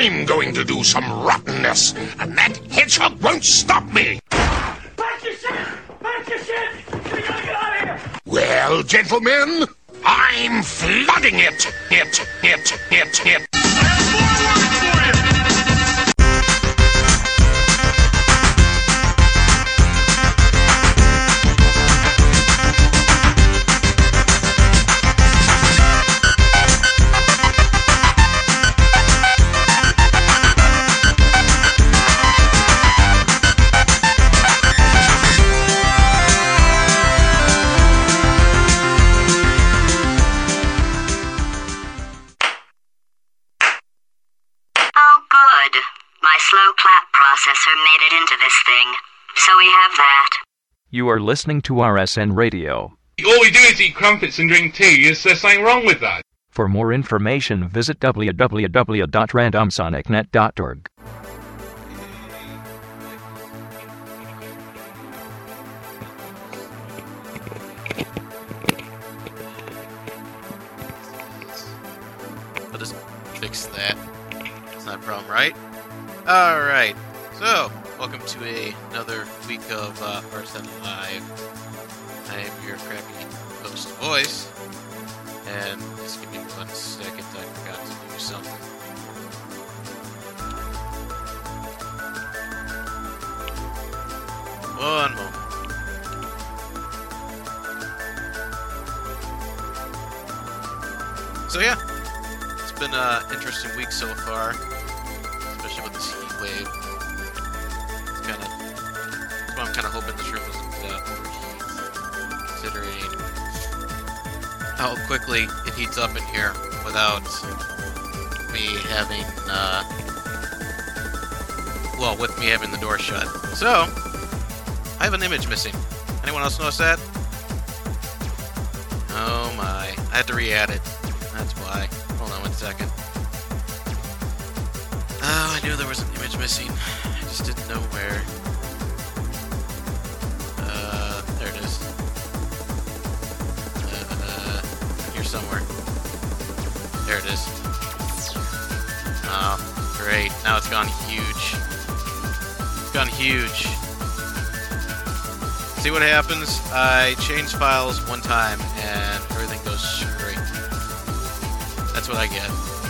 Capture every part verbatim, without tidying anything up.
I'm going to do some rottenness, and that hedgehog won't stop me. Pack your shit! Pack your shit! We gotta get out of here! Well, gentlemen, I'm flooding it. It, it, it, it. I have more work for you! Slow clap processor made it into this thing, so we have that. You are listening to R S N Radio. All we do is eat crumpets and drink tea. Is there something wrong with that? For more information, visit w w w dot random sonic net dot org. I'll just fix that. It's not a problem, right? Alright, so, welcome to a, another week of uh, R S N Live. I am your crappy host voice, and just give me one second, I forgot to do something. One moment. So yeah, it's been an interesting week so far. Especially with this heat wave. It's kind of... That's why I'm kind of hoping this room doesn't uh, overheat. Considering how quickly it heats up in here without me having... Uh, well, with me having the door shut. So, I have an image missing. Anyone else notice that? Oh my. I had to re-add it. That's why. Hold on one second. Oh, I knew there was an image missing. I just didn't know where. Uh, there it is. Uh, here somewhere. There it is. Oh, great. Now it's gone huge. It's gone huge. See what happens? I change files one time and everything goes straight. That's what I get.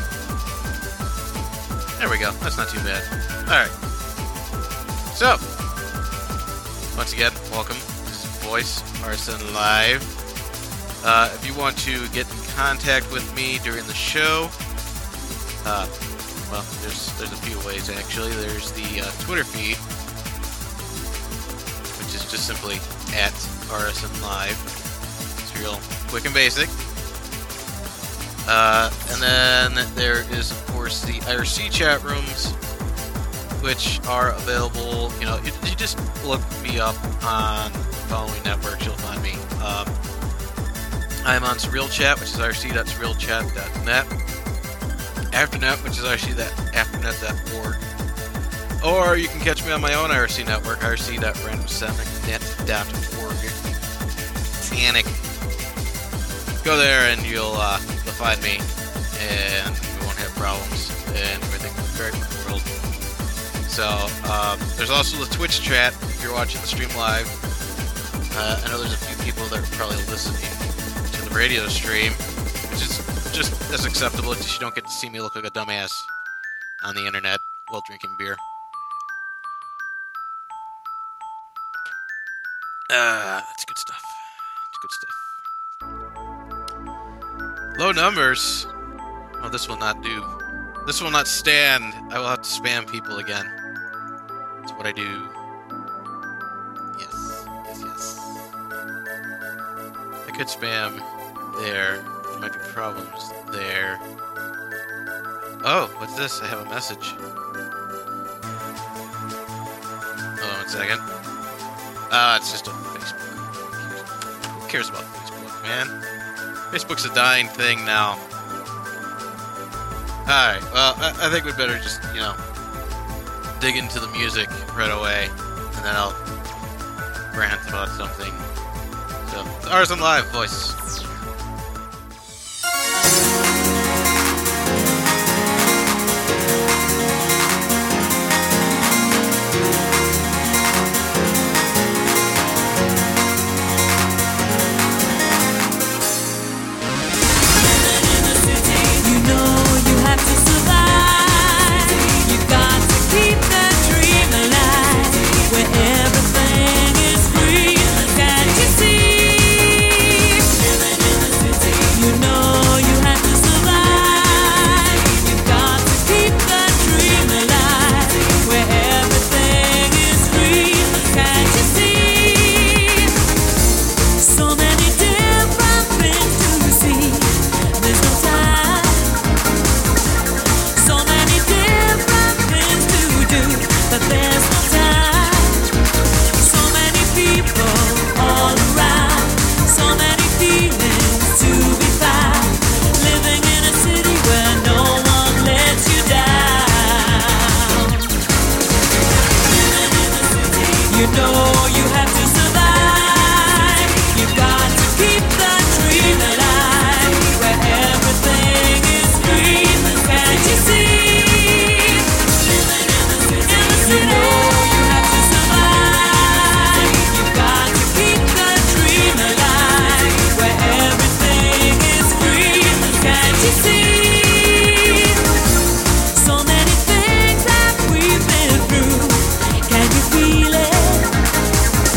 There we go. That's not too bad. Alright. So, once again, welcome. This is Voice, R S N Live. Uh, if you want to get in contact with me during the show, uh, well, there's there's a few ways, actually. There's the uh, Twitter feed, which is just simply at R S N Live. It's real quick and basic. Uh, and then there is, of course, the I R C chat rooms, which are available. You know, you, you just look me up on the following networks, you'll find me. Um, I'm on Surreal Chat, which is I R C dot surreal chat dot net. Afternet, which is I R C dot afternet dot org. Or you can catch me on my own I R C network, I R C dot random sonic net dot org. Sanic. Go there and you'll uh, you'll find me, and we won't have problems, and everything will be great with the world. So um, there's also the Twitch chat if you're watching the stream live. Uh, I know there's a few people that are probably listening to the radio stream, which is just as acceptable because you don't get to see me look like a dumbass on the internet while drinking beer. Uh, that's good stuff. It's good stuff. Low numbers. Oh, this will not do. This will not stand. I will have to spam people again. That's what I do. Yes, yes, yes. I could spam there. There might be problems there. Oh, what's this? I have a message. Hold on one second. Ah, uh, it's just on Facebook. Who cares about Facebook, man? Facebook's a dying thing now. Alright, well, I, I think we'd better just, you know, dig into the music right away, and then I'll rant about something. So, it's R S N Live, Voice. You know you have to survive. You've got to keep the dream alive, where everything is free. Can't you see? You know you have to survive. You've got to keep the dream alive, where everything is free. Can't you see? So many things that we've been through. Can you feel it?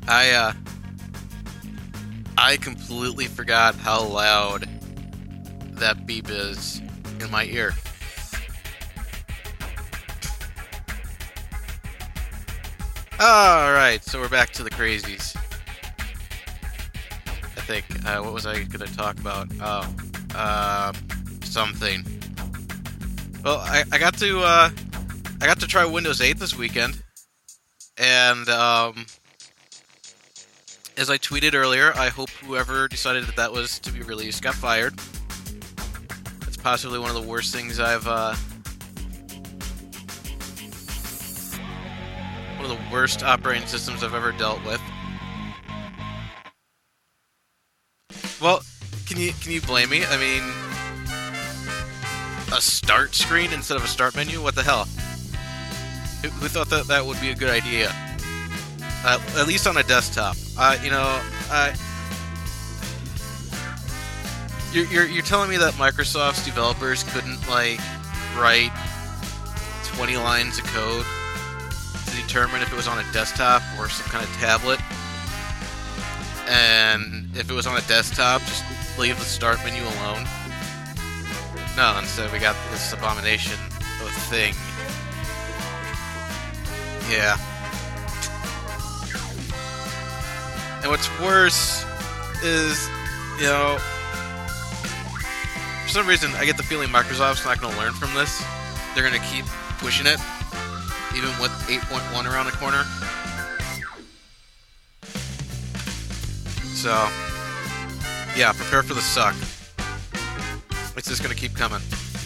I, uh... I completely forgot how loud that beep is in my ear. Alright, so we're back to the crazies. I think, uh, what was I gonna talk about? Oh, uh, something. Well, I, I got to, uh, I got to try Windows eight this weekend, and, um, as I tweeted earlier, I hope whoever decided that that was to be released got fired. It's possibly one of the worst things I've, uh, one of the worst operating systems I've ever dealt with. Well, can you can you blame me? I mean, a start screen instead of a start menu? What the hell? Who, who thought that that would be a good idea? Uh, at least on a desktop. Uh, you know, uh, you're, you're you're telling me that Microsoft's developers couldn't like write twenty lines of code to determine if it was on a desktop or some kind of tablet, and if it was on a desktop, just leave the start menu alone? No, instead we got this abomination of a thing. Yeah. And what's worse is, you know, for some reason I get the feeling Microsoft's not going to learn from this. They're going to keep pushing it, even with eight point one around the corner. So, yeah, prepare for the suck. It's just going to keep coming.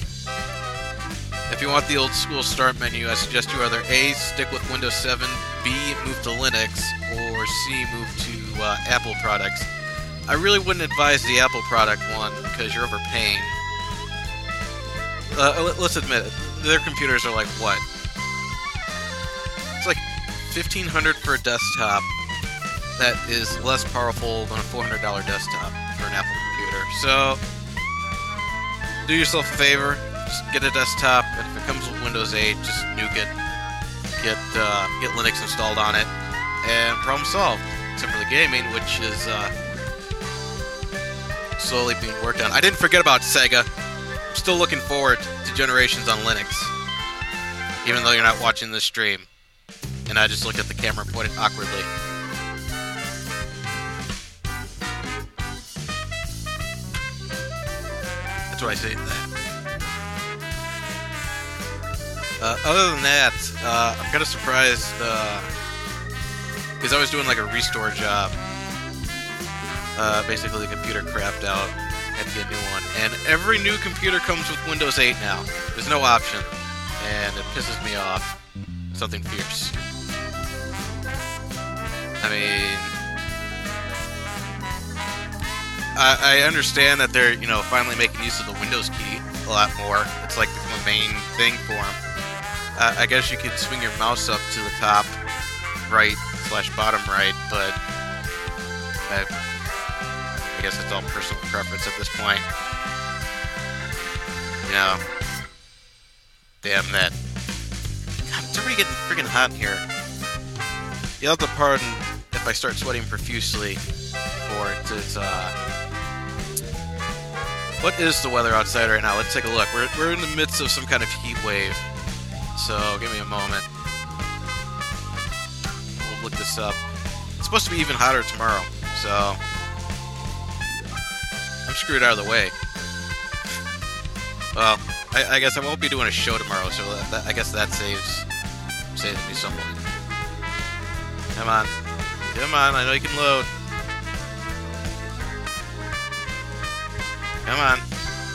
If you want the old school start menu, I suggest you either A, stick with Windows seven, B, move to Linux, or C, move to uh, Apple products. I really wouldn't advise the Apple product one, because you're overpaying. Uh, let's admit it, their computers are like, what? It's like fifteen hundred dollars for a desktop that is less powerful than a four hundred dollars desktop for an Apple computer. So, do yourself a favor, just get a desktop, and if it comes with Windows eight, just nuke it. Get uh, get Linux installed on it, and problem solved. Except for the gaming, which is uh, slowly being worked on. I didn't forget about Sega. I'm still looking forward to Generations on Linux, even though you're not watching this stream. And I just looked at the camera and pointed awkwardly. That's what I say to that. Uh, other than that, uh, I'm kind of surprised, because uh, I was doing like a restore job. Uh, basically, the computer crapped out, had to get a new one. And every new computer comes with Windows eight now. There's no option. And it pisses me off. Something fierce. I mean, I, I understand that they're, you know, finally making use of the Windows key a lot more. It's like the main thing for them. Uh, I guess you could swing your mouse up to the top right slash bottom right, but I, I guess it's all personal preference at this point. You know, damn that. God, it's already getting freaking hot in here. You'll have to pardon if I start sweating profusely for it. It's, uh... what is the weather outside right now? Let's take a look. We're, we're in the midst of some kind of heat wave. So, give me a moment. We'll look this up. It's supposed to be even hotter tomorrow, so... I'm screwed out of the way. Well, I, I guess I won't be doing a show tomorrow, so that, that, I guess that saves... saves me somewhat. Come on. Come on, I know you can load. Come on.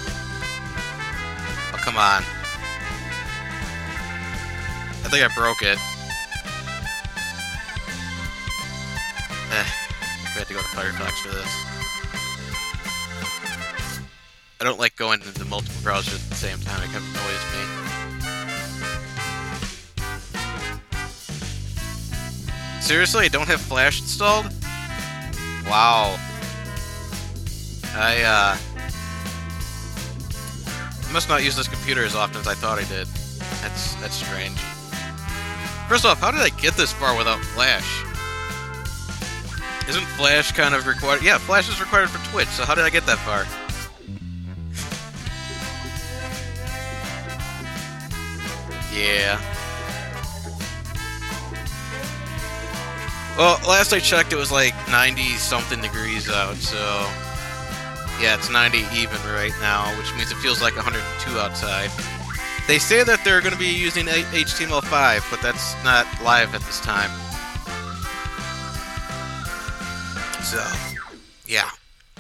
Oh, come on. I think I broke it. Eh, we have to go to Firefox for this. I don't like going into multiple browsers at the same time. It kind of annoys me. Seriously, I don't have Flash installed? Wow. I, uh... I must not use this computer as often as I thought I did. That's, that's strange. First off, how did I get this far without Flash? Isn't Flash kind of required? Yeah, Flash is required for Twitch, so how did I get that far? Yeah. Well, last I checked, it was like ninety-something degrees out, so... Yeah, it's ninety even right now, which means it feels like one hundred two outside. They say that they're going to be using H T M L five, but that's not live at this time. So, yeah.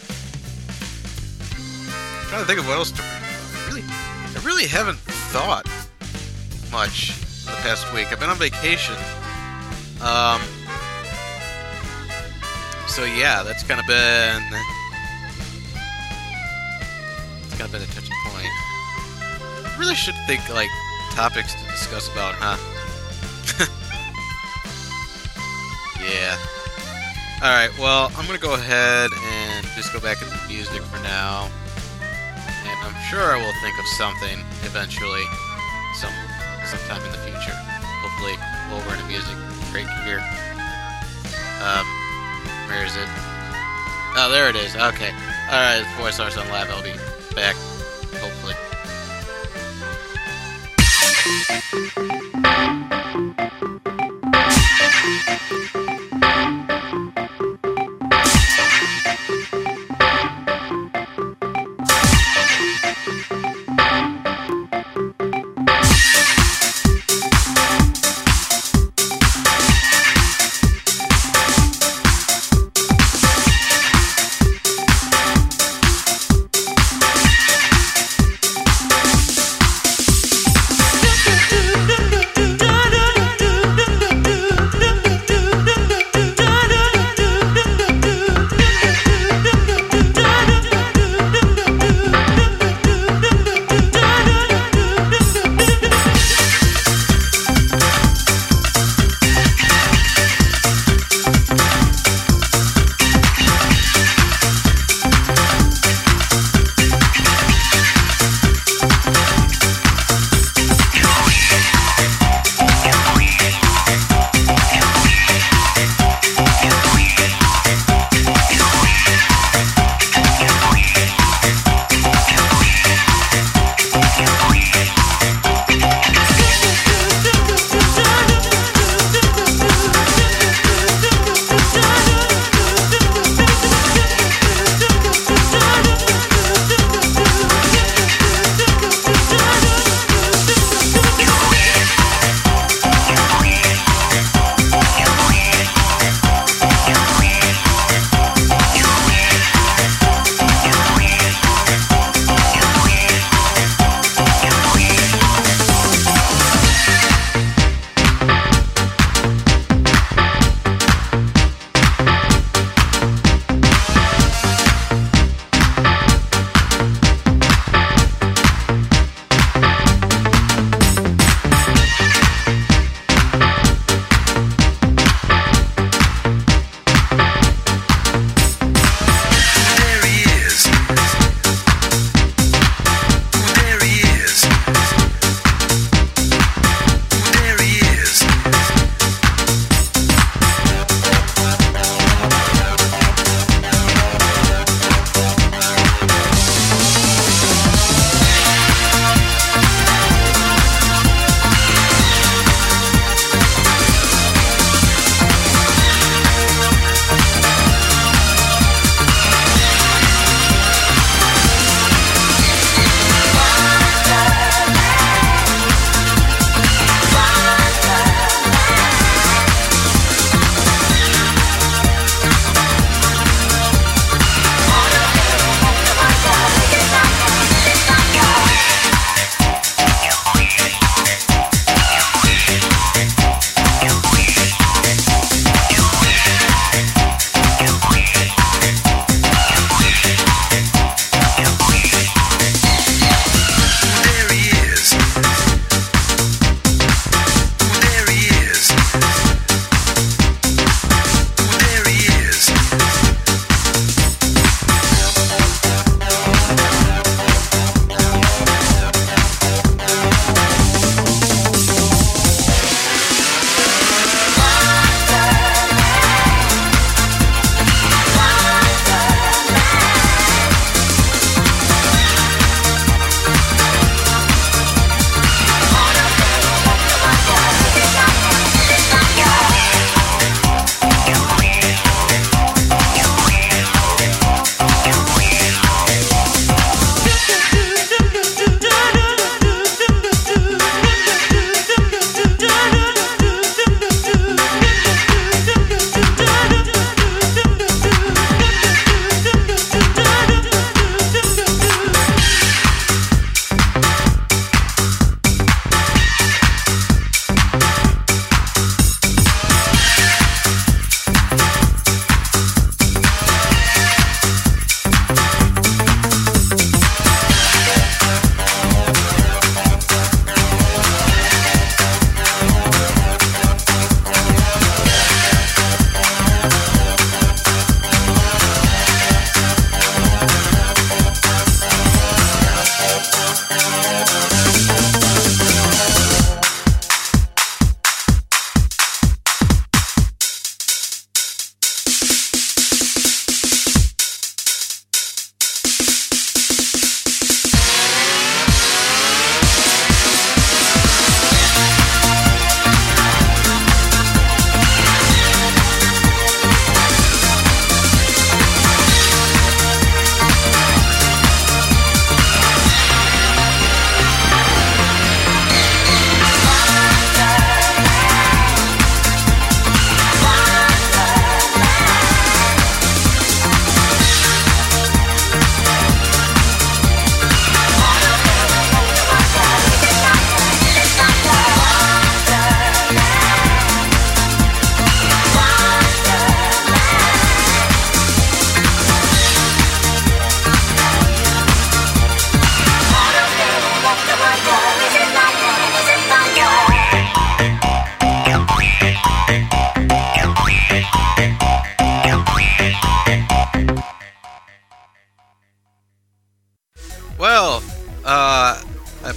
I'm trying to think of what else to... I really, I really haven't thought much in the past week. I've been on vacation. Um... So yeah, that's kind of been... It's kind of been a touchy point. Really should think, like, topics to discuss about, huh? Yeah. Alright, well, I'm gonna go ahead and just go back into the music for now. And I'm sure I will think of something eventually, some sometime in the future. Hopefully, while we're in the music break here. Um, where is it? Oh, there it is. Okay. Alright, before I start on live, I'll be back. Hopefully.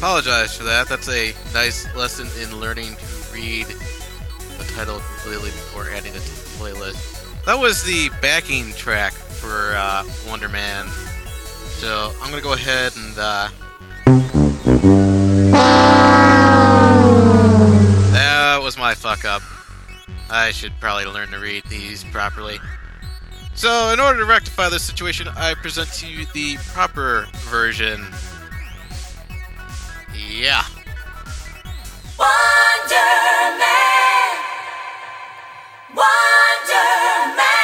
apologize for that. That's a nice lesson in learning to read the title completely before adding it to the playlist. That was the backing track for uh, Wonder Man. So I'm gonna go ahead and uh, that was my fuck up. I should probably learn to read these properly. So in order to rectify this situation, I present to you the proper version. Yeah. Wonder Man, Wonder Man.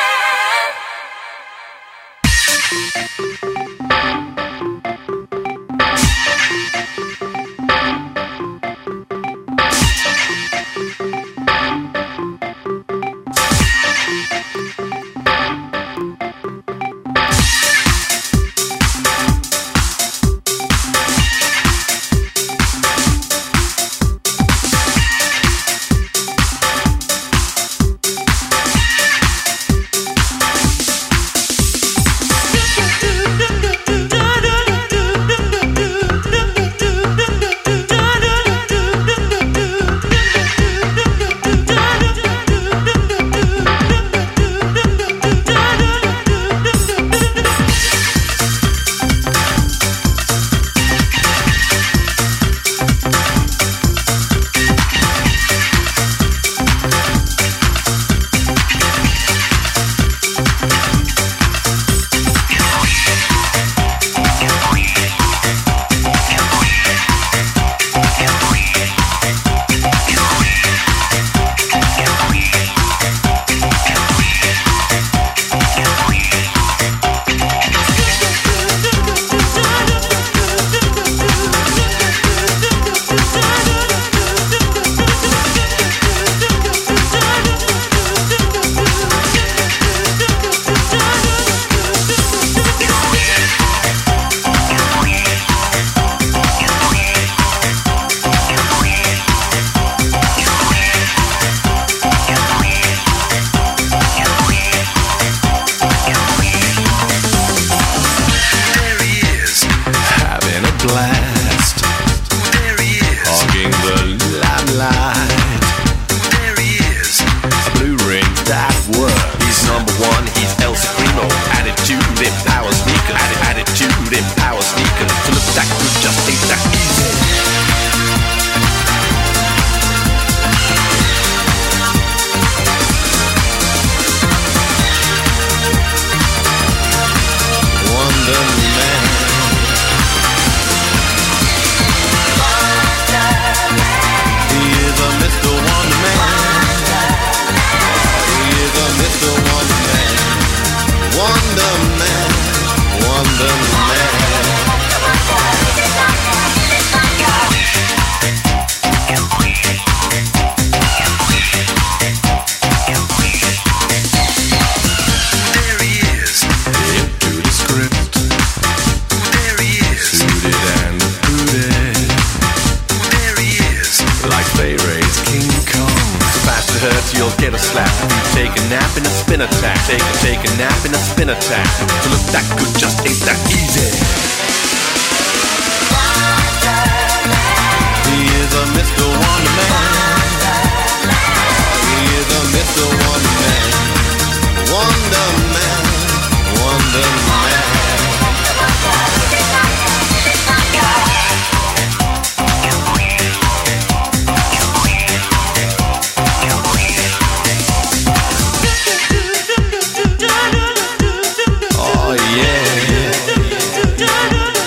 Oh yeah.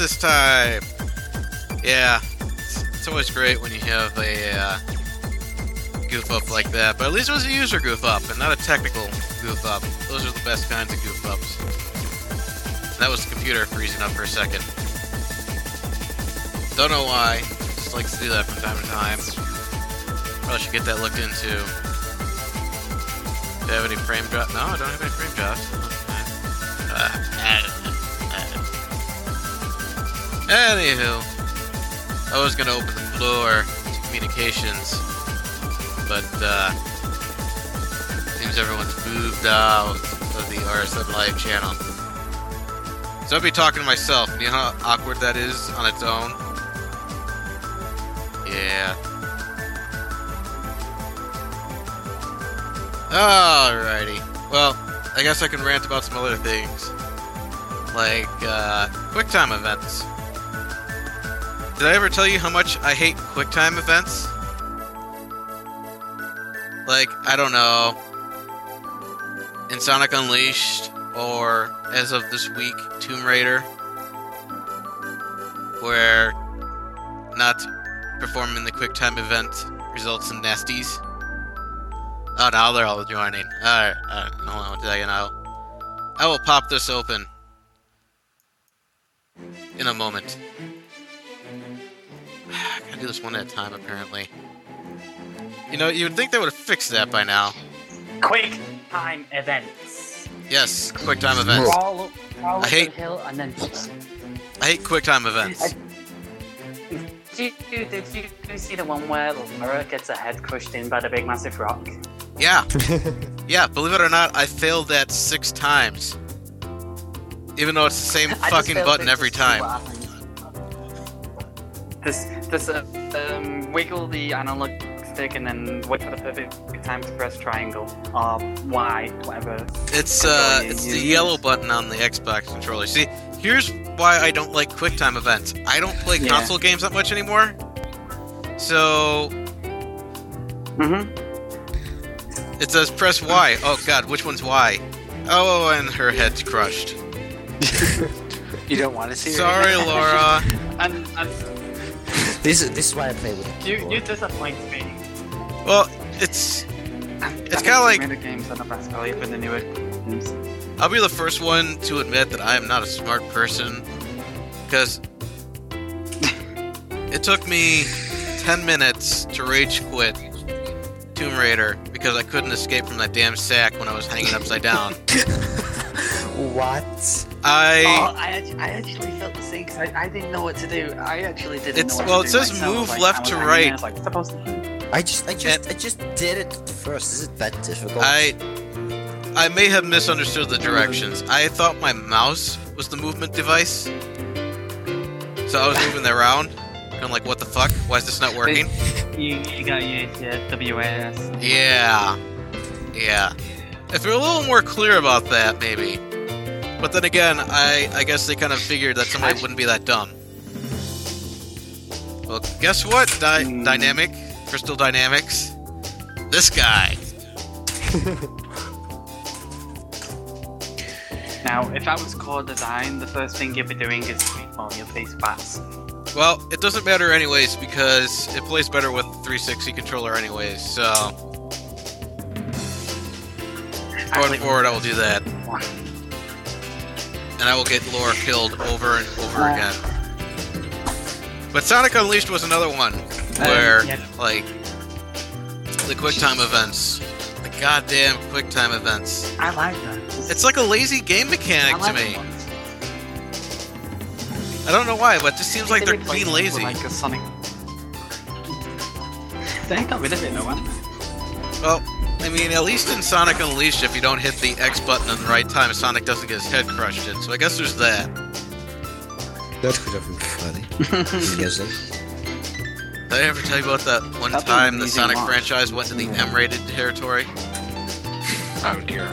this time. Yeah, it's, it's always great when you have a uh, goof up like that, but at least it was a user goof up and not a technical goof up. Those are the best kinds of goof ups. And that was the computer freezing up for a second. Don't know why. Just likes to do that from time to time. Probably should get that looked into. Do I have any frame drop? No, I don't have any frame drops. Uh, Anywho, I was gonna open the floor to communications, but uh, seems everyone's moved out of the R S N Live channel. So I'll be talking to myself. You know how awkward that is on its own? Yeah. Alrighty. Well, I guess I can rant about some other things. Like, uh, QuickTime events. Did I ever tell you how much I hate QuickTime events? Like, I don't know. In Sonic Unleashed, or as of this week, Tomb Raider, where not performing the QuickTime event results in nasties. Oh, now they're all joining. Alright, alright, hold on one second now. I will pop this open in a moment. I gotta do this one at a time, apparently. You know, you would think they would have fixed that by now. Quick time events. Yes, QuickTime events. Crawl up, crawl I up hate- the hill and then. I hate QuickTime events. Did you, did you see the one where Laura gets her head crushed in by the big massive rock? Yeah. Yeah, believe it or not, I failed that six times. Even though it's the same I just fucking failed button it every to see what time. happens. Just, just uh, um, wiggle the analog stick and then wait for the perfect time to press triangle or Y, whatever. It's uh, controller you it's the use. yellow button on the Xbox controller. See, here's why I don't like QuickTime events. I don't play Yeah. console games that much anymore. So Mm-hmm. it says press Y. Oh god, which one's Y? Oh, and her head's crushed. You don't want to see her? Sorry, Laura. And, and This is this is why I play with you, keyboard. you disappoint me. Well, it's It's kinda like- the games are the best value for the newer games. I'll be the first one to admit that I am not a smart person, because it took me ten minutes to rage quit Tomb Raider because I couldn't escape from that damn sack when I was hanging upside down. What? I Oh, I, act- I actually felt the same because I, I didn't know what to do. I actually didn't It's- know what well, to it do says myself. move Like, left I was to hanging right. there, it's like, supposed to. I just I just And- I just did it first. Is it that difficult? I I may have misunderstood the directions. I thought my mouse was the movement device, so I was moving it around. I'm like, what the fuck? Why is this not working? You, you gotta use your W A S. Yeah. Yeah. If you're a little more clear about that, maybe. But then again, I, I guess they kind of figured that somebody wouldn't be that dumb. Well, guess what, Dy- Hmm. Dynamic? Crystal Dynamics? This guy. Now, if that was core design, the first thing you'd be doing is freefall your face fast. Well, it doesn't matter anyways, because it plays better with the three sixty controller anyways, so... Going forward, I will do that. And I will get Laura killed over and over again. But Sonic Unleashed was another one where, yeah. like, the QuickTime events, the goddamn QuickTime events. I like that. It's like a lazy game mechanic I like to me. that. I don't know why, but it just seems like they're They being replaced lazy. it with, Like a Sonic. They got rid of it though, haven't they? Well, I mean, at least in Sonic Unleashed, if you don't hit the X button at the right time, Sonic doesn't get his head crushed in. So I guess there's that. That could have been funny. I'm guessing. Did I ever tell you about that one That'd be time the amazing Sonic launch. franchise went to the M-rated territory? Oh dear.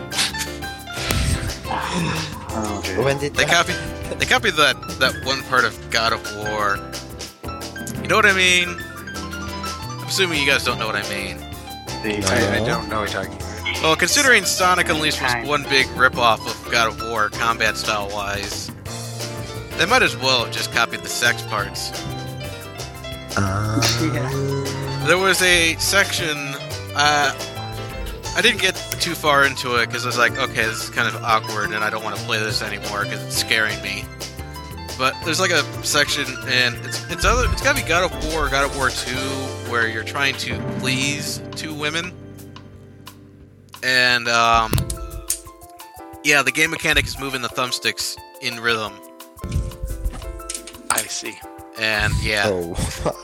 Oh, dear. When did They that? copied, they copied that, that one part of God of War. You know what I mean? I'm assuming you guys don't know what I mean. I, I don't know what you're talking about. Well, considering Sonic Unleashed was Kind. one big ripoff of God of War, combat style-wise, They might as well have just copied the sex parts. Uh, There was a section. Uh, I didn't get too far into it because I was like, okay, this is kind of awkward, and I don't want to play this anymore because it's scaring me. But there's like a section, and it's it's other it's gotta be God of War, or God of War two, where you're trying to please two women, and um, yeah, the game mechanic is moving the thumbsticks in rhythm, I see. and yeah, oh.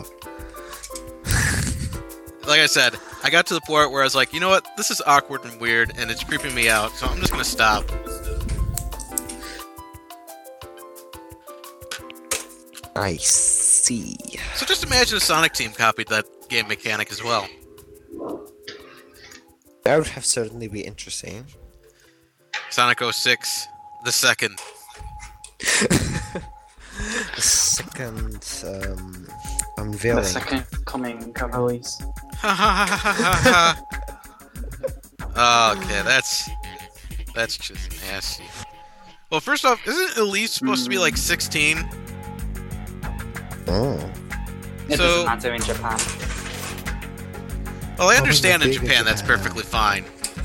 like I said, I got to the point where I was like, you know what, this is awkward and weird, and it's creeping me out, so I'm just gonna stop. I see. So just imagine a Sonic team copied that game mechanic as well. That would have certainly be interesting. Sonic oh six, the second. The second um, unveiling. The second coming of Elise. Okay, that's that's just nasty. Well, first off, isn't Elise supposed to be like sixteen? Oh. It So- doesn't matter in Japan. Well, I Probably understand in big in Japan that's Japan. perfectly fine.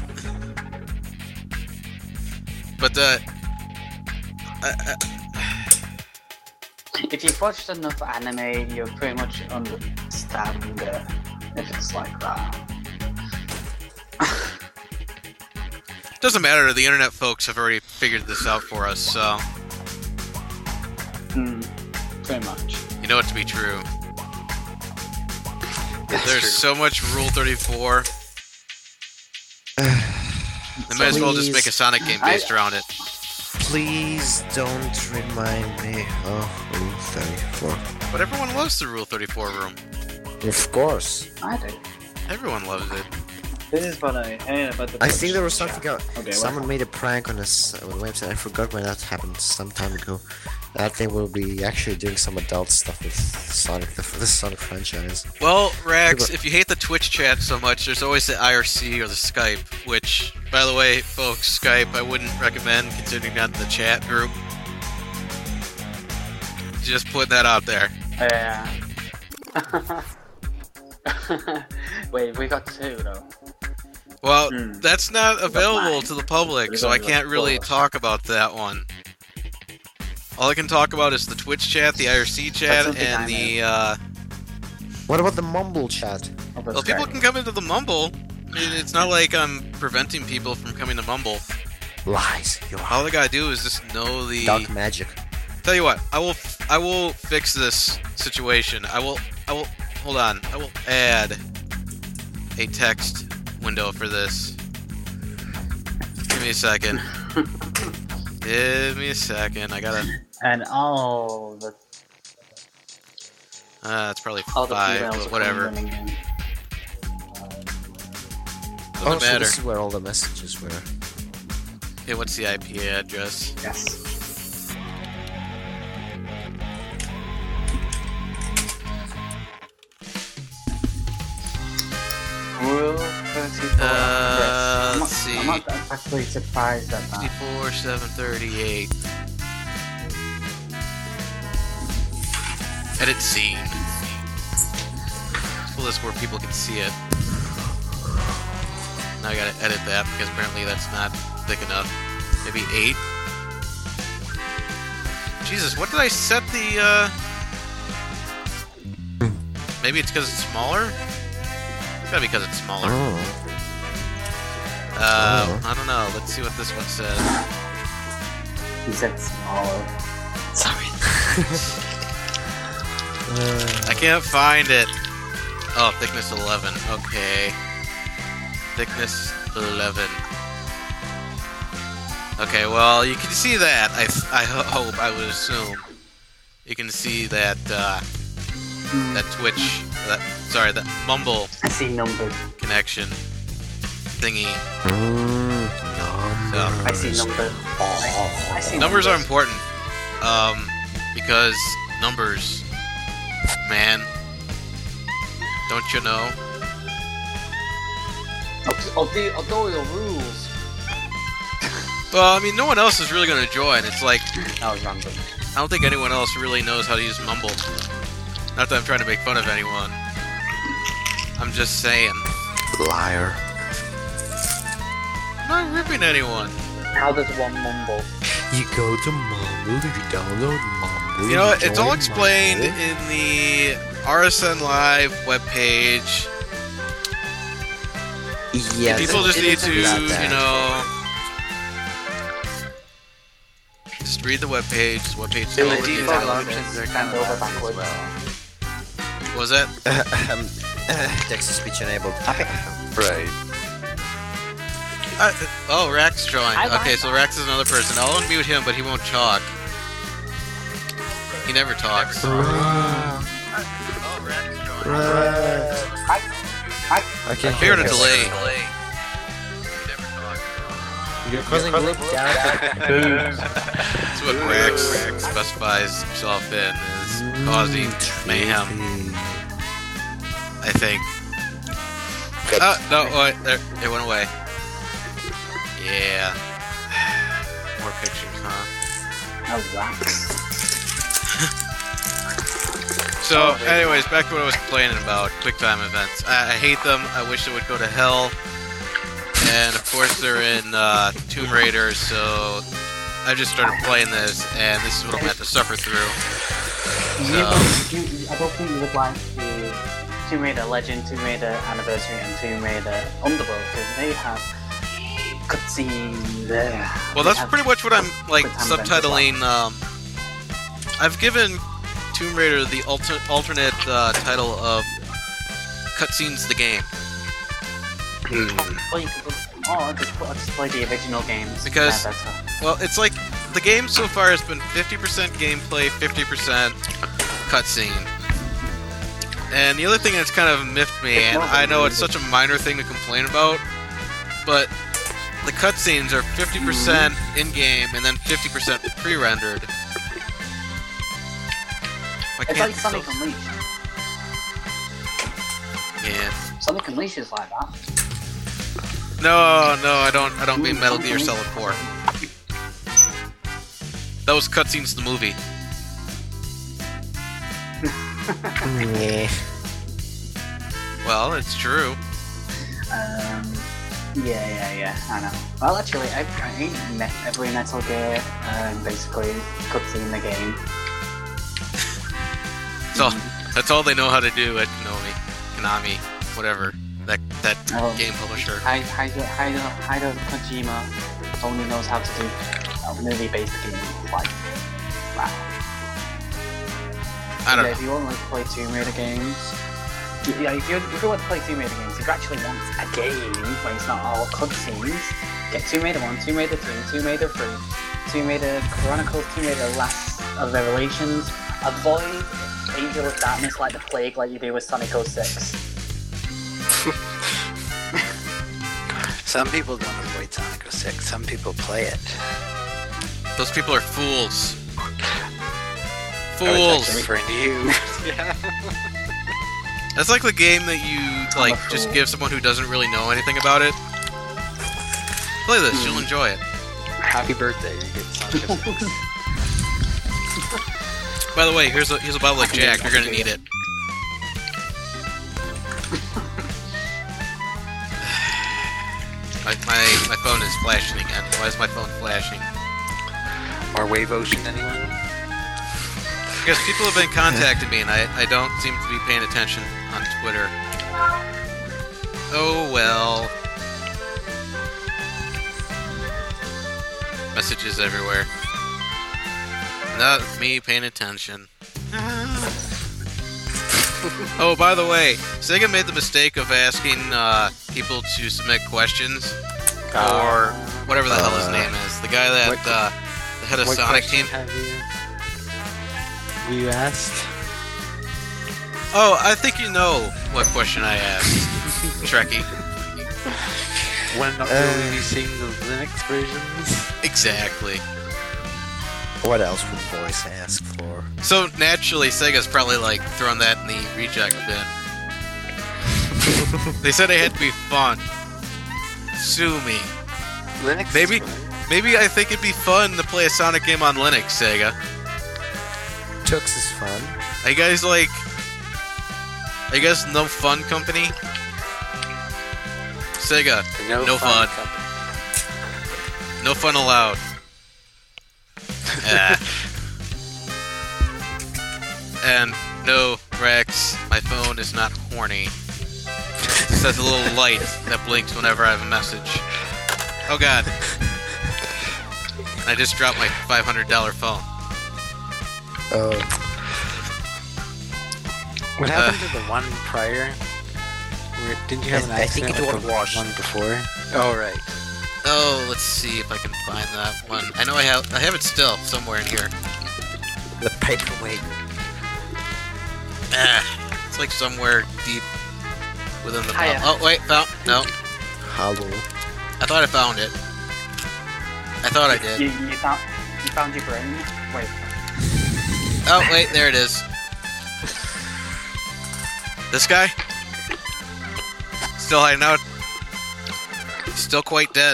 But uh, uh, uh, If you've watched enough anime, you'll pretty much understand it if it's like that. doesn't matter. The internet folks have already figured this out for us, so Hmm, pretty much. you know it to be true. That's There's true. so much Rule thirty-four. They might as well just make a Sonic game based I- around it. Please don't remind me of Rule thirty-four. But everyone loves the Rule thirty-four room. Of course. I do. Everyone loves it. This is what I heard about the. I think there was something else. else. Okay, Someone what? made a prank on this on the website. I forgot when that happened some time ago. I think we'll be actually doing some adult stuff with Sonic, the, the Sonic franchise. Well, Rax, if you hate the Twitch chat so much, there's always the I R C or the Skype, which, by the way, folks, Skype I wouldn't recommend considering not the chat group. Just putting that out there. Yeah. Wait, we got two though. Well, Hmm. that's not available mine. to the public, There's so I only can't like really four. talk about that one. All I can talk about is the Twitch chat, the I R C chat, something and I the, uh... What about the Mumble chat? Well, people can come into the Mumble. I mean, it's not like I'm preventing people from coming to Mumble. Lies. You are All I gotta do is just know the... dark magic. Tell you what, I will, f- I will fix this situation. I will, I will, hold on. I will add a text window for this. Give me a second. Give me a second. I gotta. And all the Uh, it's probably all the five, females but are whatever. running in. Doesn't Oh, so matter. this is where all the messages were. Okay, what's the I P address? Yes. Rule thirty-four. Uh, I'm, not, let's see. I'm not actually surprised at that. sixty-four, seven thirty-eight. Edit scene. Let's pull this where people can see it. Now I gotta edit that because apparently that's not thick enough. Maybe eight. Jesus, what did I set the, uh... Maybe it's because it's smaller? It's gotta be because it's smaller. Oh. Uh, Oh. I don't know. Let's see what this one says. He said smaller. Sorry. I can't find it. Oh, thickness eleven. Okay. Thickness eleven. Okay, well, you can see that. I, I ho- hope, I would assume. You can see that, uh, that Twitch, that, sorry, that Mumble I see numbers. connection thingy. Mm, So, I see numbers. I see numbers are important, um, because numbers, man, don't you know? I'll, I'll do, I'll do your rules. Well, I mean, no one else is really gonna join. It's like, That was random. I don't think anyone else really knows how to use Mumble. Not that I'm trying to make fun of anyone. I'm just saying. Liar. I'm not ripping anyone. How does one mumble? You go to Mumble, you download Mumble. You know what? It's all join explained Mumble. in the R S N Live webpage. Yes, People just it need is to, about that. you know, just read the webpage. The webpage. The tells you default how to options do are it. kind of over backwards. What was that? um, text-to-speech enabled. Right. Uh, oh, Rax joined. I Okay, like so Rax is another person. I'll unmute him, but he won't talk. He never talks. I can I feared a hear delay. You're causing loop down. That's what Rax specifies himself in, is causing mayhem, I think. Oh, no, wait, there, it went away. Yeah. More pictures, huh? Oh, Rax. So, anyways, back to what I was complaining about, QuickTime events. I, I hate them. I wish they would go to hell. And, of course, they're in uh, Tomb Raider, so I just started playing this, and this is what I'm going to have to suffer through. You So, don't- you- I don't think you would like the Tomb Raider Legend, Tomb Raider Anniversary, and Tomb Raider Underworld, because they have cutscenes there. well, that's pretty much what I'm, like, subtitling. Um, I've given Tomb Raider the alter alternate uh, title of Cutscenes the Game. Well, you could, oh, I'll just, I'll just play the original games. Because- Yeah, better. Well, it's like, the game so far has been fifty percent gameplay, fifty percent cutscene. And the other thing that's kind of miffed me, and I know it's such a minor thing to complain about, but the cutscenes are fifty percent in-game and then fifty percent pre-rendered. Why It's can't like Sonic those- Unleashed. Yeah. Sonic Unleashed is like that. No, no, I don't. I don't mean Metal Gear Solid four. That was cutscenes the movie. Yeah. Well, it's true. Um, yeah, yeah, yeah, I know. Well, actually, I, I hate me- every Metal Gear, um, basically, cutscene the game. That's all. That's all they know how to do at Konami, Konami, whatever that that Oh. game publisher. Hide- Hide- Hide- Hideo Kojima only knows how to do a movie-based game. Like, wow. I don't yeah, know. if you want to play Tomb Raider games, yeah, if you if you want to play Tomb Raider games, if you actually want a game where it's not all cutscenes, get Tomb Raider one, Tomb Raider two, Tomb Raider three, Tomb Raider Chronicles, Tomb Raider Last of Revelations. Avoid Angel of Darkness like the plague, like you do with Sonic oh six. Some people don't avoid Sonic oh six. Some people play it. Those people are fools. I was Fools. actually referring to you. Yeah. That's like the game that you like just fool. give someone who doesn't really know anything about it. Play this, Hmm. you'll enjoy it. Happy birthday, you get Sonic oh six. By the way, here's a here's a bottle of Jack. You're gonna need it. my, my my phone is flashing again. Why is my phone flashing? Or Wave Ocean, anyone? Because people have been contacting me, and I, I don't seem to be paying attention on Twitter. Oh well. Messages everywhere. Not me paying attention. Oh, by the way, Sega made the mistake of asking uh, people to submit questions, or whatever the hell his Uh, name is. The guy that what- uh, the head of What Sonic question team. have you, have you asked? Oh, I think you know what question I asked, Trekkie. When Uh, will we be seeing the Linux versions? Exactly. What else would voice ask for? So naturally, Sega's probably like throwing that in the reject bin. They said it had to be fun. Sue me. Linux? is Maybe, fine. maybe I think it'd be fun to play a Sonic game on Linux, Sega. Tux is fun. Are you guys like? Are you guys no fun company? Sega, No, no fun. fun. company. No fun allowed. Ah. And no, Rex, my phone is not horny. It just has a little light that blinks whenever I have a message. Oh god. I just dropped my five hundred dollar phone. Oh, What happened to the one prior? Where, didn't you have an I- I think accident it with was the washed. one before? Oh, right. Oh, let's see if I can find that one. I know I have I have it still somewhere in here. the paperweight. Ah, it's like somewhere deep within the Hiya. file. Oh wait, found no. Hello. I thought I found it. I thought I did. You, you found you found your brain. Wait. Oh, wait, there it is. This guy? Still hiding out. Still quite dead.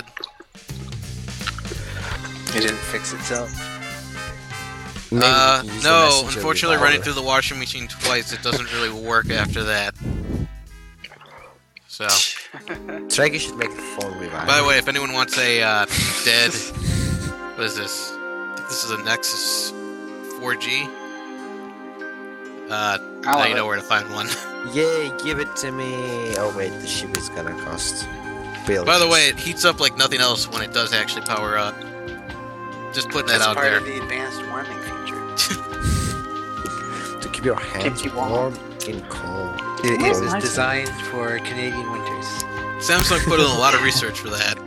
It didn't fix itself. Maybe Uh, you use the no, messenger unfortunately, reviver. running through the washing machine twice, it doesn't really work after that. So, Trekkie should make the phone revive. by the way, if anyone wants a uh, dead, what is this? I think this is a Nexus four G. Uh, now love you know it. where to find one. Yay, give it to me. Oh wait, the ship is gonna cost billions. By the way, it heats up like nothing else when it does actually power up. Just putting that That's out part there. of the advanced warming feature. to keep your hands Keeps you warm. warm in cold. It, Oh, it was nice. designed for Canadian winters. Samsung put in a lot of research for that.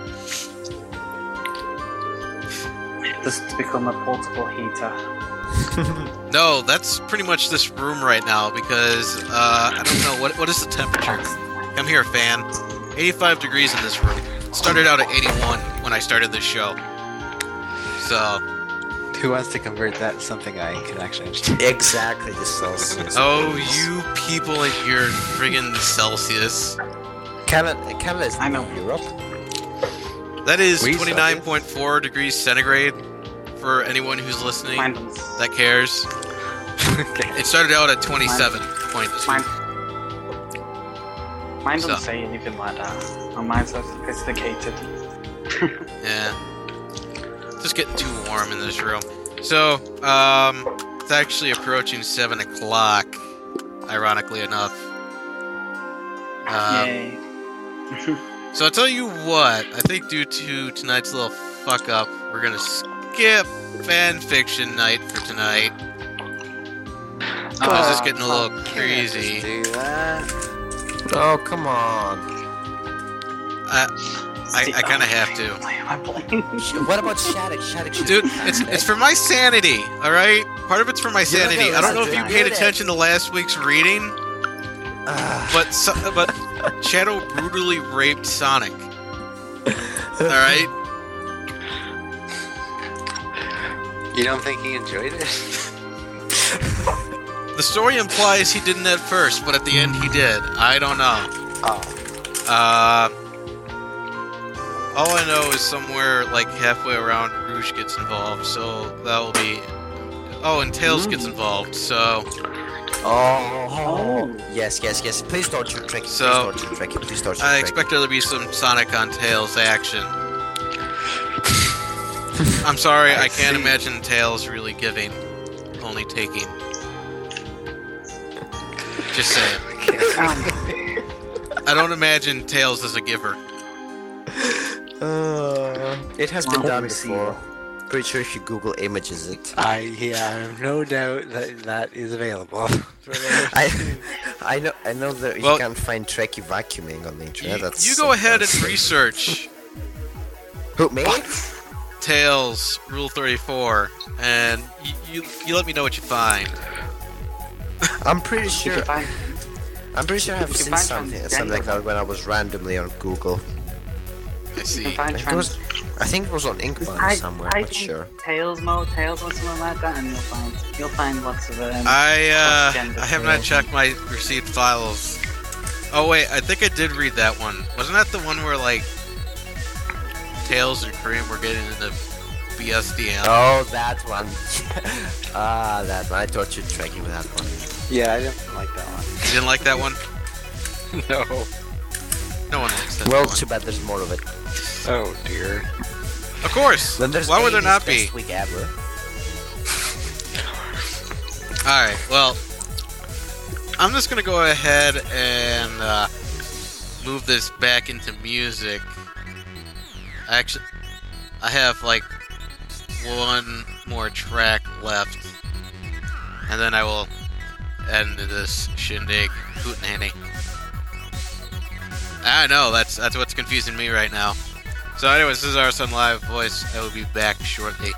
Just to become a portable heater. No, that's pretty much this room right now because uh, I don't know what what is the temperature. Come here, fan. eighty-five degrees in this room. It started out at eighty-one when I started this show. So Who wants to convert that to something I can actually understand? Exactly the Celsius. oh, you people in your friggin' Celsius. Canada, Canada is I know. in Europe. That is We twenty-nine point four degrees centigrade for anyone who's listening Mine doesn't. that cares. It started out at twenty-seven point two. Mine, mine doesn't So. say anything like that. Oh, mine's so sophisticated. Yeah. Just getting too warm in this room. So, um, it's actually approaching seven o'clock, ironically enough. Um, Yay. so I'll tell you what, I think due to tonight's little fuck up, we're gonna skip fan fiction night for tonight. Because it's getting a little crazy. Do that. Oh, come on. I, I, I kind of have to. Why am I playing? What about Shattuck? Shattuck should Dude, it's it's for my sanity, alright? Part of it's for my You're not sanity. gonna I don't know if listen you to paid it. attention to last week's reading, Ah, but so, but Shadow brutally raped Sonic. Alright? You don't think he enjoyed it? The story implies he didn't at first, but at the end he did. I don't know. Oh. Uh, all I know is somewhere like halfway around Rouge gets involved, so that will be... Oh, and Tails gets involved, so... oh. Yes, yes, yes. Please don't shoot Trekkie. Please So, don't shoot Trekkie. Please don't shoot I Trekkie. expect there to be some Sonic on Tails action. I'm sorry, I, I can't see. imagine Tails really giving, only taking. Just saying. I don't imagine Tails as a giver. Uh, it has been Well, done we see. before. Pretty sure if you Google images it. I yeah, I have no doubt that that is available. I, I know, I know that Well- you can't find Trekkie vacuuming on the You, internet. That's you go ahead and that's- research Who me? Tails Rule thirty-four, and you, you you let me know what you find. I'm pretty You sure. can find, I'm pretty sure I've you can seen find something, transgender something like that ones. when I was randomly on Google. I you see. can I find think it was, trans. I think it was on Inkbond I, somewhere. I Not think sure. Tails mode, Tails or something like that, and you'll find you'll find lots of um, I uh, transgender I have not Tails. checked my received files. Oh wait, I think I did read that one. Wasn't that the one where like Tails and Kareem were getting into B S D M. Oh, that one. Ah, that one. I thought you'd track you with that one. Yeah, I didn't like that one. You didn't like that one? No. No one likes that Well, one. too bad there's more of it. Oh dear. Of course. Then there's Why would there eighties not be? Best week ever. Alright, well, I'm just going to go ahead and uh, move this back into music. Actually, I have like one more track left, and then I will end this shindig hootenanny. I know, that's that's what's confusing me right now. So anyways, this is our Son Live voice. I will be back shortly.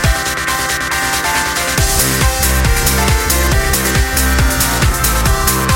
Thank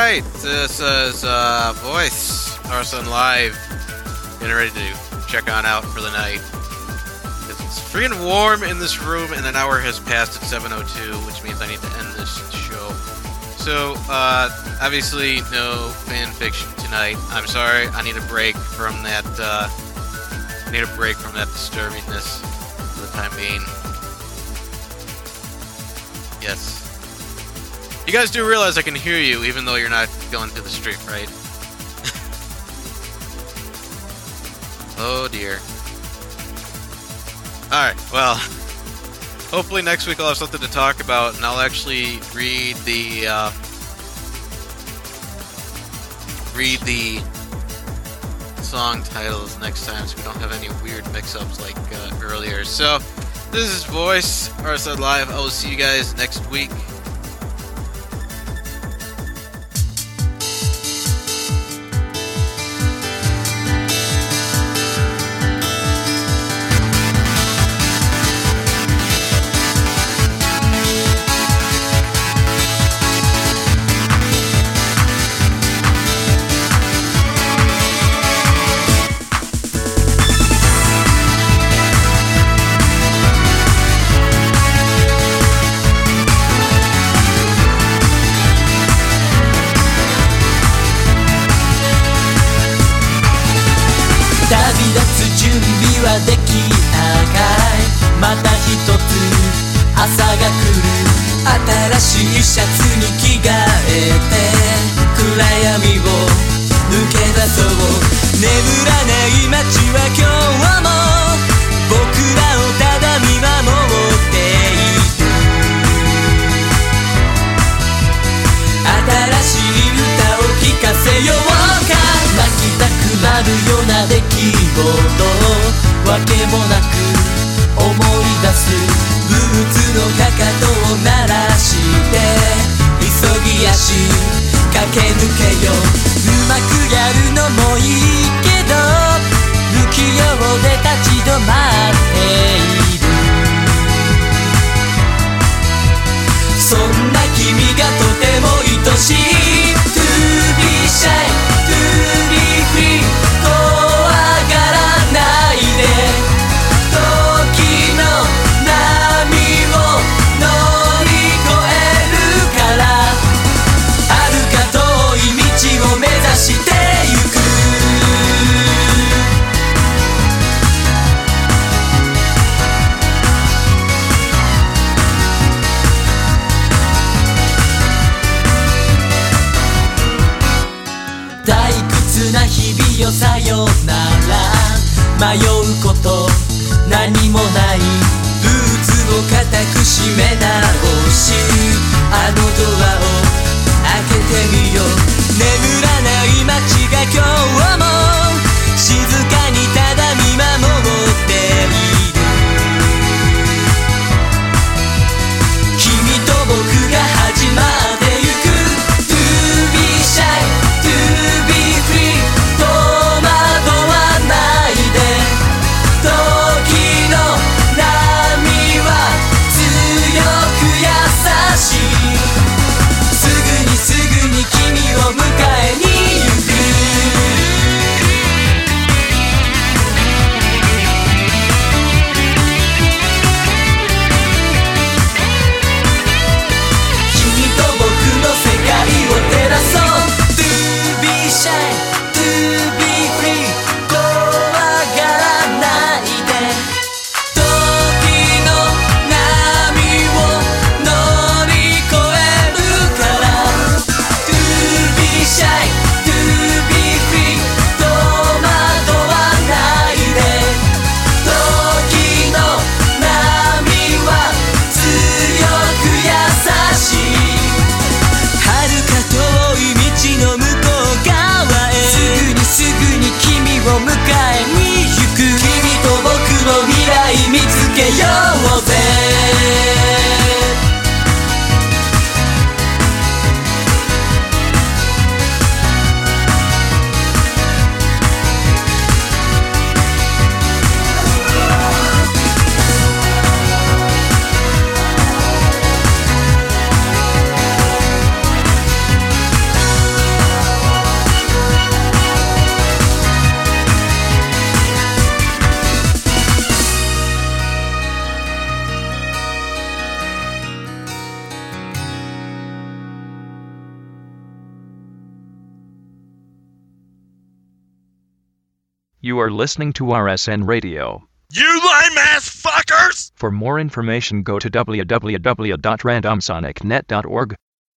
right, this is uh, Voice, R S N Live, getting ready to check on out for the night. It's freaking warm in this room, and an hour has passed at seven oh two, which means I need to end this show. So, uh, obviously, no fan fiction tonight. I'm sorry, I need a break from that, uh, I need a break from that disturbingness for the time being. Yes. You guys do realize I can hear you even though you're not going through the street, right? Oh dear. Alright, well, hopefully next week I'll have something to talk about and I'll actually read the, uh, read the song titles next time so we don't have any weird mix-ups like uh, earlier. So, this is Voice, R S N Live. I will see you guys next week. できたかいまた一つ朝が来る新しいシャツに着替えて暗闇を抜け出そう眠らない街は今日も僕らをただ見守っている新しい歌を聴かせようか泣きたくなるような出来事わけもなく思い出すブーツのかかとを鳴らして急ぎ足駆け抜けようまくやるのもいいけど不器用で立ち止まっているそんな君がとても愛しい To be shy, to be free 怖がらないで時の波を乗り越えるから遥か遠い道を目指してゆく退屈な日々よさよなら迷うこと何もないブーツを固く閉め直しあのドアを開けてみよう眠らない街が今日も静かにただ見守っている君と僕が始まってゆく To be shy, to be free 戸惑わないで時の波は強 You are listening to R S N Radio. You lame-ass fuckers! For more information, go to w w w dot random sonic net dot org.